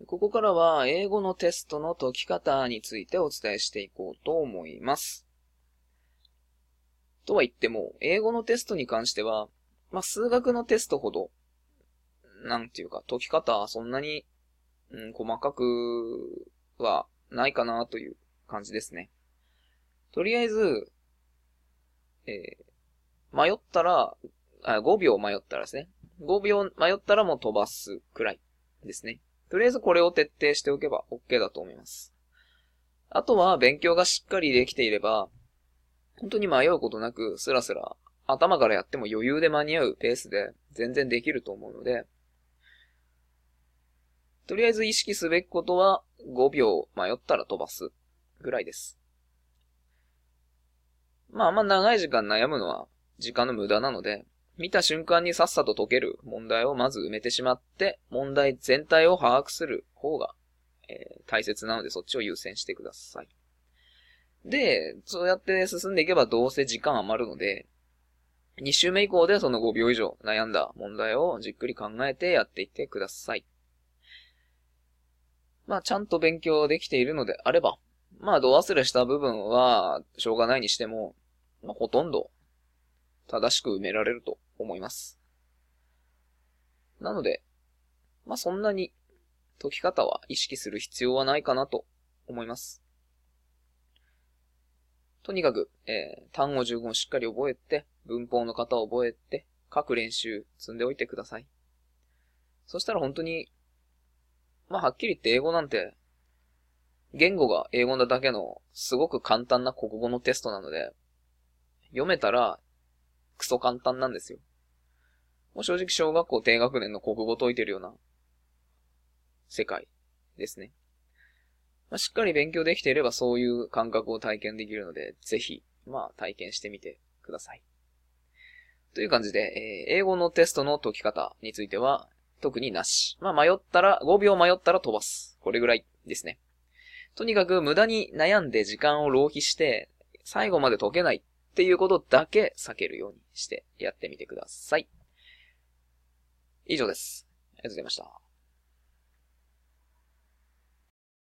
ここからは英語のテストの解き方についてお伝えしていこうと思います。とは言っても、英語のテストに関しては、数学のテストほど、解き方はそんなに、細かくはないかなという感じですね。とりあえず、迷ったら、5秒迷ったらですね。5秒迷ったらもう飛ばすくらいですね。とりあえずこれを徹底しておけば OK だと思います。あとは勉強がしっかりできていれば、本当に迷うことなくスラスラ頭からやっても余裕で間に合うペースで全然できると思うので、とりあえず意識すべきことは5秒迷ったら飛ばすぐらいです。あんま長い時間悩むのは時間の無駄なので、見た瞬間にさっさと解ける問題をまず埋めてしまって、問題全体を把握する方が、大切なのでそっちを優先してください。で、そうやって進んでいけばどうせ時間余るので、2週目以降でその5秒以上悩んだ問題をじっくり考えてやっていってください。ちゃんと勉強できているのであれば、度忘れした部分はしょうがないにしても、ほとんど正しく埋められると思います。なので、そんなに解き方は意識する必要はないかなと思います。とにかく、単語10語をしっかり覚えて、文法の型を覚えて、書く練習積んでおいてください。そしたら本当に、はっきり言って英語なんて、言語が英語なだけのすごく簡単な国語のテストなので、読めたらクソ簡単なんですよ。もう正直小学校低学年の国語解いてるような世界ですね。しっかり勉強できていればそういう感覚を体験できるので、ぜひ、体験してみてください。という感じで、英語のテストの解き方については、特になし。5秒迷ったら飛ばす。これぐらいですね。とにかく無駄に悩んで時間を浪費して、最後まで解けないっていうことだけ避けるようにしてやってみてください。以上です。ありがとうございました。